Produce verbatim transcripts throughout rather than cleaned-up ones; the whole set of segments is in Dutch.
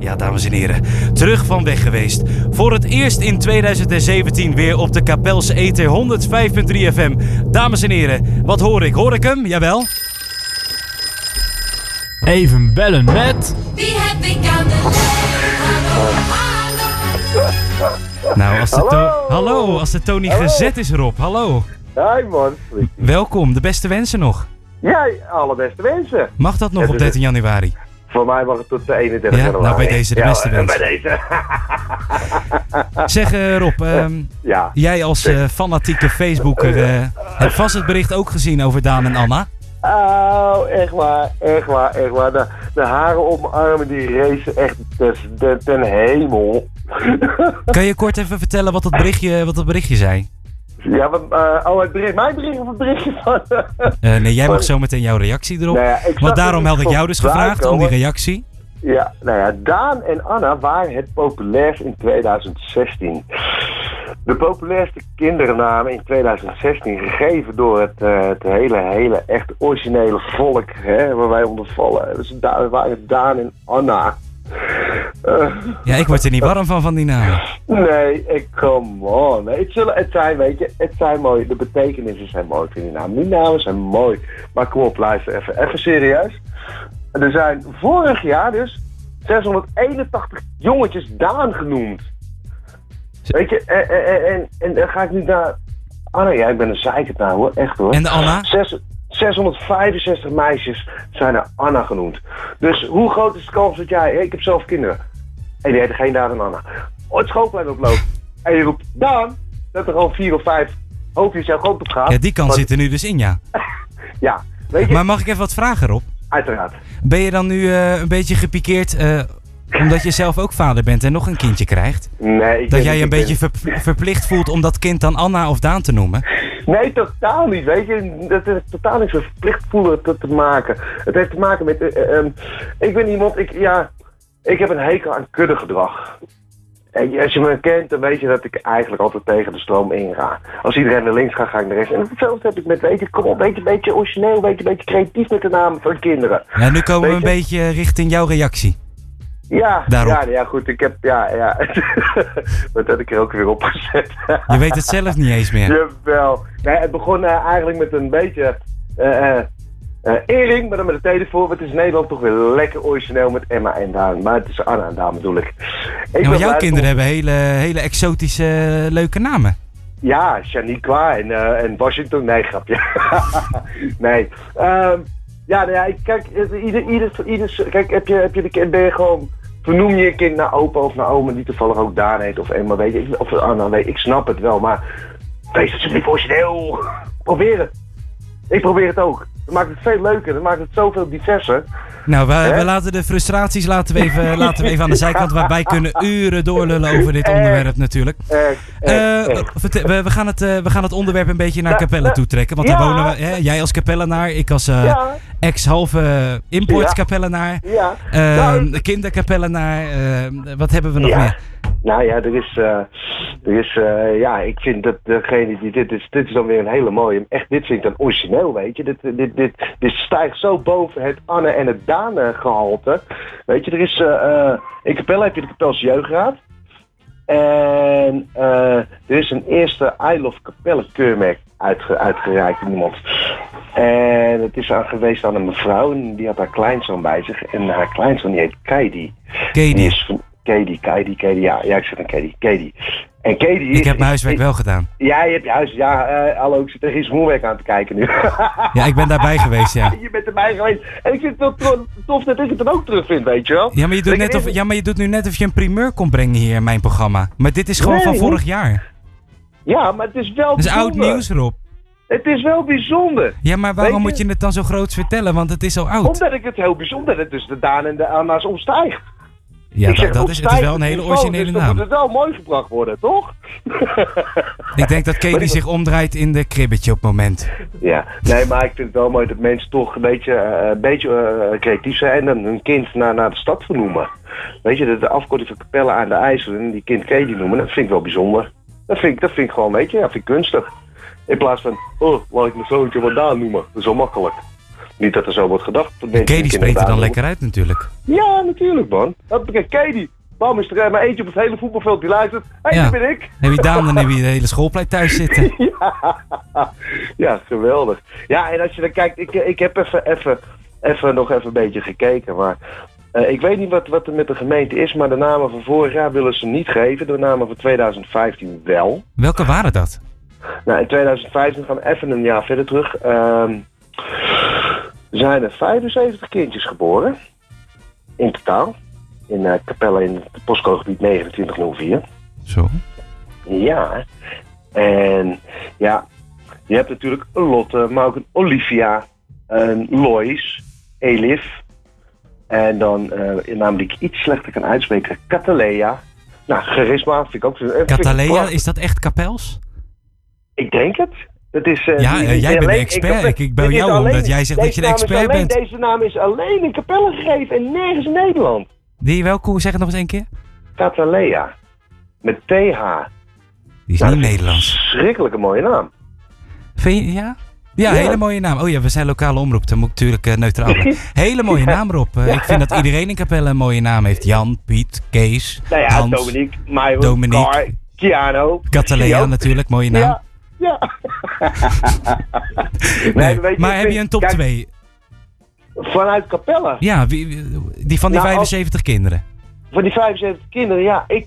Ja, dames en heren, terug van weg geweest. Voor het eerst in tweeduizend zeventien weer op de Kapelse Ether honderdvijf komma drie F M. Dames en heren, wat hoor ik? Hoor ik hem? Jawel. Even bellen met... Wie heb ik aan de lijn? Hallo, hallo. Nou, als de, to- Hallo. Hallo, als de Tony Hallo. gezet is, Rob. Hallo. Hi man. Welkom, de beste wensen nog. Jij, allerbeste wensen. Mag dat nog Het op is dertien januari? Voor mij mag het tot de eenentwintig Ja, januari. nou, bij deze de Ja, beste en wensen. bij deze. Zeg uh, Rob, um, Ja. jij als uh, fanatieke Facebooker uh, hebt vast het bericht ook gezien over Daan en Anna. Oh, echt waar, echt waar, echt waar. De, de haren op mijn armen die racen echt ten, ten, ten hemel. Kan je kort even vertellen wat dat berichtje, wat dat berichtje zei? Ja, wat, uh, oh, het bericht, mijn bericht of het berichtje van... Uh, nee, jij mag zo meteen jouw reactie erop. Nou ja, ik zag Want daarom het had ik jou dus voorbij gevraagd om die komen. reactie. Ja, nou ja, Daan en Anna waren het populairst in tweeduizend zestien. De populairste kindernamen in tweeduizend zestien, gegeven door het, uh, het hele, hele echt originele volk, hè, waar wij onder vallen. Dus daar waren Daan en Anna. Uh, Ja, ik word er niet warm van, van die namen. nee, ik come on. Het, zullen, het zijn, weet je, het zijn mooi. De betekenissen zijn mooi van die namen. Die namen zijn mooi. Maar kom op, luister even. Even serieus. Er zijn vorig jaar dus zeshonderdeenentachtig jongetjes Daan genoemd. Weet je, en, en, en, en dan ga ik nu naar... Anna, ja, ik ben een zeikert nou hoor, echt hoor. En de Anna? Zes, zeshonderdvijfenzestig meisjes zijn er Anna genoemd. Dus hoe groot is de kans dat jij... Ik heb zelf kinderen. En die heten geen Daan en Anna. Oh, het schoolplein oploopt. En je roept Daan, dat er gewoon vier of vijf hoofdjes jouw kant op gaan. Ja, die kans Want- zit er nu dus in, ja. Ja, weet je, Maar mag ik even wat vragen, Rob? uiteraard. Ben je dan nu uh, een beetje gepikeerd uh, omdat je zelf ook vader bent en nog een kindje krijgt? Nee, ik Dat ben- jij je een ik ben- beetje ver- verplicht voelt om dat kind dan Anna of Daan te noemen? Nee, totaal niet, weet je. Dat heeft totaal niks met verplicht voelen te, te maken. Het heeft te maken met... Uh, uh, um, ik ben iemand, ik, ja... Ik heb een hekel aan kuddegedrag. En als je me kent, dan weet je dat ik eigenlijk altijd tegen de stroom inga. Als iedereen naar links gaat, ga ik naar rechts. En hetzelfde heb ik met, weet je, kom op, weet je, een beetje origineel, weet je, een beetje creatief met de namen van kinderen. Ja, nu komen we Weet een je? beetje richting jouw reactie. Ja, Daarop. ja, ja, goed, ik heb, ja, ja. Wat had ik er ook weer op gezet? Je weet het zelf niet eens meer. Jawel. Nee, het begon uh, eigenlijk met een beetje uh, uh, uh, Ering, maar dan met een tweede voor. Het is Nederland toch weer lekker origineel met Emma en Daan. Maar het is Anna en Daan bedoel ik. ik Ja, ben want jouw blij kinderen dat- hebben hele, hele exotische, uh, leuke namen. Ja, Shaniqua en, uh, en Washington. Nee, grapje. nee. Um, ja, nou ja, ik- kijk, ieder, ieder, ieder, kijk, heb je, heb je de kind, ben je gewoon, vernoem je je kind naar opa of naar oma die toevallig ook Daan heet of Emma, weet je, of Anna, weet je, ik snap het wel, maar wees alsjeblieft origineel. Probeer het. Ik probeer het ook. Dat maakt het veel leuker, dat maakt het zoveel diverser. Nou, we, Hè? we laten de frustraties laten we even, laten we even aan de zijkant, waar wij kunnen uren doorlullen over dit onderwerp natuurlijk. Echt, Uh, echt, echt. verte- we, we, gaan het, uh, we gaan het onderwerp een beetje naar Ja, Capelle ja. toe trekken. Want Ja. daar wonen we, hè, jij als Capellenaar, ik als uh, Ja. ex-halve import Ja. Capellenaar, Ja. uh, Nou, kinderkapellenaar, uh, wat hebben we nog ja. meer? Nou ja, er is, uh, er is uh, ja, ik vind dat degene die dit is, dit is dan weer een hele mooie. Echt, dit vind ik dan origineel, weet je. Dit, dit, dit, dit stijgt zo boven het Anne en het Daan gehalte. Weet je, er is, uh, uh, in Capelle heb je de Kapelse Jeugdraad. En uh, er is een eerste I Love Capelle keurmerk uitge, uitgereikt in iemand. En het is aan geweest aan een mevrouw en die had haar kleinzoon bij zich. En haar kleinzoon die heet Keidi. Die Katie, is van Katie, Katie, Katie, ja, ja, ik zeg een Katie, Katie. En Katie is... ik heb mijn huiswerk wel gedaan. Ja, je hebt je huis, ja, uh, hallo, ik zit tegen je smoelwerk aan te kijken nu. Ja, ik ben daarbij geweest, ja. Je bent erbij geweest. En ik vind het wel tro- tof dat ik het dan ook terug vind, weet je wel. Ja maar, je doet Dat ik net of, even- ja, maar je doet nu net of je een primeur kon brengen hier in mijn programma. Maar dit is gewoon Nee, van vorig niet. jaar. Ja, maar het is wel Dat is bijzonder. oud nieuws, Rob. Het is wel bijzonder. Ja, maar waarom Weet je? moet je het dan zo groots vertellen? Want het is al oud. Omdat ik het heel bijzonder, dat het dus de Daan en de Anna's omstijgt. Ja, Ik zeg, dat, dat is, het is wel een hele opstijgt, originele dus dan naam. moet het wel mooi gebracht worden, toch? Ik denk dat Katie Maar ik- zich omdraait in de kribbetje op het moment. Ja, nee, maar ik vind het wel mooi dat mensen toch een beetje, uh, een beetje uh, creatief zijn en dan hun kind naar, naar de stad vernoemen. Weet je, de, de afkorting van Capelle aan de IJssel en die kind Katie noemen, dat vind ik wel bijzonder. Dat vind ik, dat vind ik gewoon, weet je, dat vind ik kunstig. In plaats van, oh, laat ik mijn zoontje wat Daan noemen. Dat is wel makkelijk. Niet dat er zo wordt gedacht. Katie die spreekt er dan lekker uit natuurlijk. Ja, natuurlijk man. Kijk, Katie. Waarom is er maar eentje op het hele voetbalveld die luistert? Hé, hey, Ja. dat ben ik. Heb je Daan, dan heb je de hele schoolplein thuis zitten. ja. ja, geweldig. Ja, en als je dan kijkt, ik, ik heb even, even, even nog even een beetje gekeken. Maar uh, ik weet niet wat, wat er met de gemeente is, maar de namen van vorig jaar willen ze niet geven. De namen van twintig vijftien wel. Welke waren dat? Nou, in twintig vijftien gaan we even een jaar verder terug. Uh, zijn er vijfenzeventig kindjes geboren. In totaal. In uh, Capelle in het postcodegebied negenentwintig nul vier. Zo. Ja. En ja, je hebt natuurlijk een Lotte, maar ook een Olivia, een Lois, Elif. En dan uh, een naam die ik iets slechter kan uitspreken, Catalea. Nou, Charisma vind ik ook zo. Catalea, is dat echt Kapels? Ik denk het. Het is, uh, Ja, die- uh, die- jij die bent de alleen- expert. heb- Ik, ik bel dit is jou alleen- omdat jij zegt dat deze je de naam is expert alleen- bent. Deze naam is alleen in Capelle gegeven en nergens in Nederland. Die welke, zeg het nog eens één keer? Catalea. Met T H. Die is Nou, niet dat vind ik Nederlands. een Schrikkelijke mooie naam. Vind je, ja? Ja, Ja. hele mooie naam. Oh ja, we zijn lokale omroep, dan moet ik natuurlijk uh, neutraal blijven. Hele mooie naam, Rob. Uh, Ik vind dat iedereen in Capelle een mooie naam heeft. Jan, Piet, Kees, Nou ja, Hans, Dominique, Myron, Dominique. Car, Keanu. Catalea Theo. natuurlijk, mooie naam. Ja, ja. Nee, Nee, weet je, maar ik heb je vind- een top kijk, twee? Vanuit Capelle. Ja, wie, wie- die van die Nou, als- vijfenzeventig kinderen. Van die vijfenzeventig kinderen, ja, ik...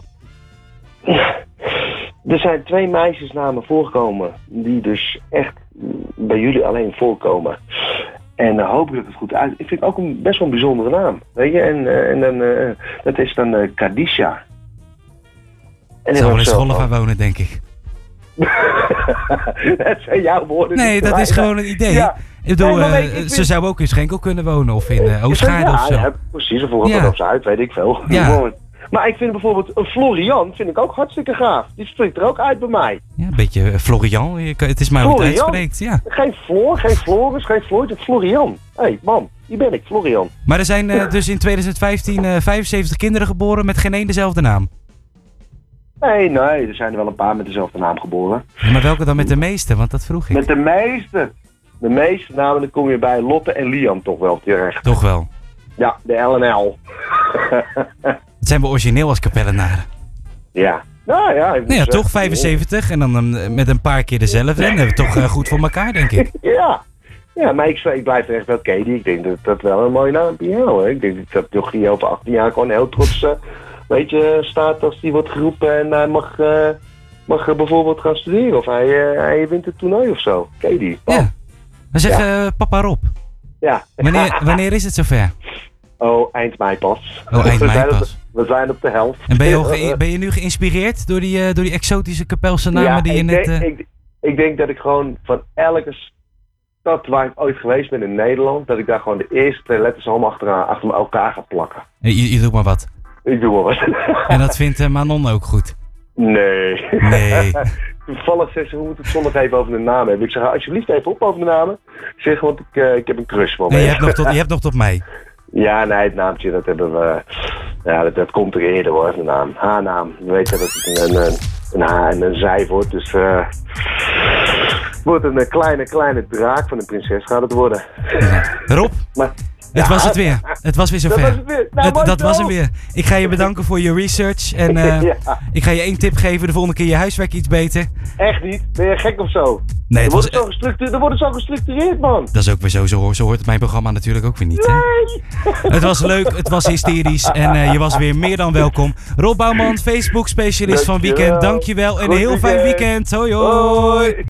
Er zijn twee meisjesnamen voorgekomen die dus echt bij jullie alleen voorkomen. En dan hoop ik dat het goed uit. Ik vind het ook een best wel een bijzondere naam. Weet je, en, eh, en dan, eh, dat is dan uh, Kadisha. En Ik zou wel eens zelf golf ook- aan wonen, denk ik. Dat zijn jouw woorden. Nee, niet dat van is mij. gewoon een idee. Ja. Ik bedoel, Nee, maar eh, weet je, ik ze vind- zou ook in Schenkel kunnen wonen of in uh, Oostgaarde ja, of zo. Ja, precies. Of volgens Ja. mij op Zuid, weet ik veel. Ja. Maar ik vind bijvoorbeeld een Florian vind ik ook hartstikke gaaf. Die spreekt er ook uit bij mij. Ja, een beetje uh, Florian. Je kan- Het is maar hoe het Florian? uitspreekt, ja. Geen Floor, geen Floris, geen Floyd, het Florian. Hé, hey, man, hier ben ik, Florian. Maar er zijn uh, dus in twintig vijftien uh, vijfenzeventig kinderen geboren met geen één dezelfde naam. Nee, nee, er zijn er wel een paar met dezelfde naam geboren. Ja, maar welke dan met de meeste? Want dat vroeg ik. Met de meeste. De meeste namen, dan kom je bij Lotte en Liam toch wel terecht. Toch wel. Ja, de L en L. Het zijn we origineel als kapellenaren. Ja. Nou ja. ik moet Nou ja, zeggen, toch vijfenzeventig en dan um, met een paar keer dezelfde. En dan hebben we het toch uh, goed voor elkaar, denk ik. Ja. Ja, maar ik, ik blijf er echt wel Katie. Ik denk dat dat wel een mooie naam is. Hoor. Ik denk dat Jochie over achttien jaar gewoon heel trots uh, weet je, staat als die wordt geroepen en hij mag, uh, mag uh, bijvoorbeeld gaan studeren. Of hij, uh, hij wint het toernooi of zo. Katie. Oh. Ja. We zeggen uh, papa Rob. Ja. Wanneer, wanneer is het zover? Oh, eind mei pas. Oh, eind we mei zijn op pas. de- we zijn op de helft. En ben je, al ge- ben je nu geïnspireerd door die, uh, door die exotische kapelse namen ja, die je ik net... Denk, uh, ik, ik denk dat ik gewoon van elke stad waar ik ooit geweest ben in Nederland, dat ik daar gewoon de eerste twee letters allemaal achteraan, achter elkaar ga plakken. je, je doet maar wat. Ik doe wel wat. En dat vindt uh, Manon ook goed. Nee. Nee. Toevallig zegt ze, we moeten het zondag even over de namen hebben. Ik zeg, alsjeblieft even op over de namen. Ik zeg, want ik, uh, ik heb een crush van Nee, me. je hebt nog tot, je hebt nog tot mei. Ja, nee, het naamtje, dat hebben we... Ja, dat, dat komt er eerder hoor, de naam. Haar-naam. We weten dat het een, een, een H en een zij wordt, dus... eh het wordt een eh, kleine, kleine draak van een prinses gaat het worden. Rob, Maar, het ja, was het weer. Het was weer Dat zover. was het weer. Nou, Het- mooi dat zo. was hem weer. Ik ga je bedanken voor je research. En uh, Ja. ik ga je één tip geven. De volgende keer je huiswerk iets beter. Echt niet? Ben je gek of zo? Nee, het Dan was, wordt het zo gestructureerd, dan wordt het zo gestructureerd, man. dat is ook weer zo. Zo, hoort- zo hoort het mijn programma natuurlijk ook weer niet. Hè? Nee! Het was leuk, het was hysterisch. En uh, je was weer meer dan welkom. Rob Bouwman, Facebook specialist van Dankjewel. Weekend. Dankjewel. En een Goed heel fijn weekend. weekend. Hoi hoi. Hoi!